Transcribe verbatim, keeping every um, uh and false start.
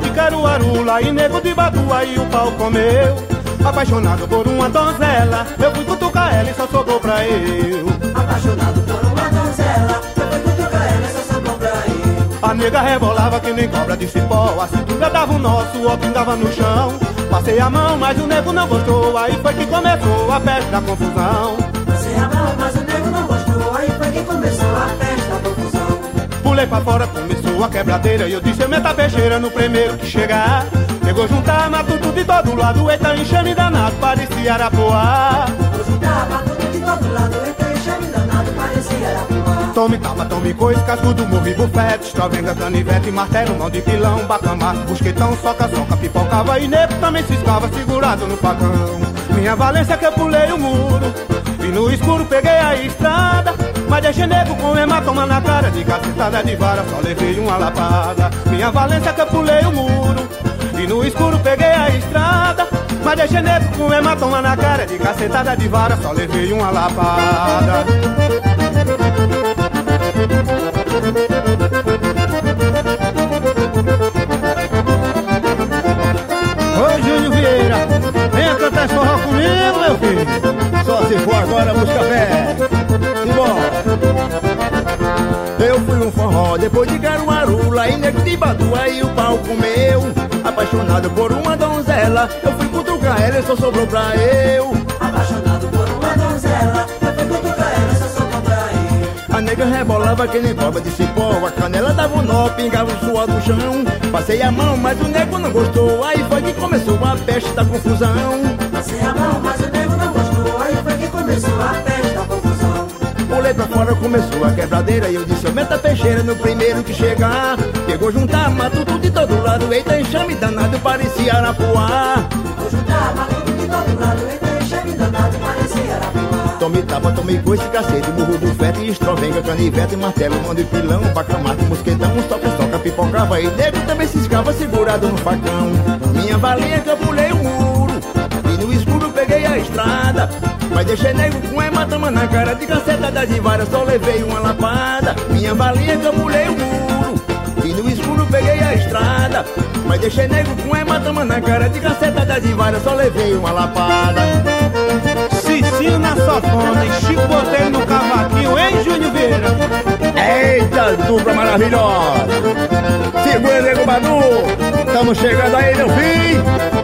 de Caruaru, lá em Nego de Batu, aí o pau comeu. Apaixonado por uma donzela, eu fui cutucar ela e só sobrou pra eu. Apaixonado por uma donzela, eu fui cutucar ela e só sobrou pra eu. A nega rebolava que nem cobra de cipó, a cintura dava um nó, suor pingava no chão. Passei a mão, mas o nego não gostou, aí foi que começou a peste da confusão. Passei a mão, mas o nego não gostou, aí foi que começou a peste da confusão. Pulei pra fora, começou a quebradeira, e eu disse, eu meto a peixeira no primeiro que chegar. Chegou juntar, mato tudo de todo lado, eita enxame danado, parecia Arapuá. Chegou juntar, mato tudo de todo lado, eita enxame danado, parecia Arapuá. Tome tapa, tome coisa, cascudo, morri bufete, estrovenga, canivete, martelo, mão de pilão, bacamar, busquetão, soca, soca, pipocava e nego também ciscava, segurado no facão. Minha valência que eu pulei o muro, e no escuro peguei a estrada, mas deixei nego com hematoma na cara, de cacetada de vara, só levei uma lapada. Minha valência que eu pulei o muro, e no escuro peguei a estrada, mas deixei nego com hematoma na cara, de cacetada de vara, só levei uma lapada. Ô Júnior Vieira, venha cantar esse forró comigo, meu filho. Só se for agora busca pé. Simbora. Eu fui um forró depois de Caruaru, lá em Nego de Batu, aí o pau comeu. Apaixonado por uma donzela, eu fui cutucar ela e só sobrou pra eu. Apaixonado por uma donzela, eu fui cutucar ela e só sobrou pra eu. A nega rebolava que nem cobra de cipó, a canela dava um nó, pingava o suor do chão. Passei a mão, mas o nego não gostou, aí foi que começou a peste da confusão. Passei a mão, mas o nego não gostou, aí foi que começou a peste da confusão. Pulei pra fora, começou a quebradeira, e eu disse, eu meto a peixeira no primeiro que chegar. Pegou juntar, mato tudo de todo lado, eita enxame danado, parecia Arapuá. Vou juntar, mato tudo de todo lado, eita enxame danado, parecia Arapuá. Tome tapa, tome coice, cacete, burro do fete, estrovenga, canivete, martelo, mão de pilão, bacamarte, mosquetão, soca, soca, pipocava e nego também ciscava segurado no facão. Minha balinha que eu pulei o muro, e no escuro peguei a estrada, mas deixei nego com hematoma na cara, de cacetada de vara, só levei uma lapada. Minha balinha que eu pulei o muro, e no escuro peguei a estrada, mas deixei nego com hematoma na cara, de cacetada de vara, só levei uma lapada. Cicinho na sofona e Chico Botelho no cavaquinho, hein, Júnior Vieira? Eita, dupla maravilhosa! Segura, nego Badu! Estamos chegando aí, meu filho!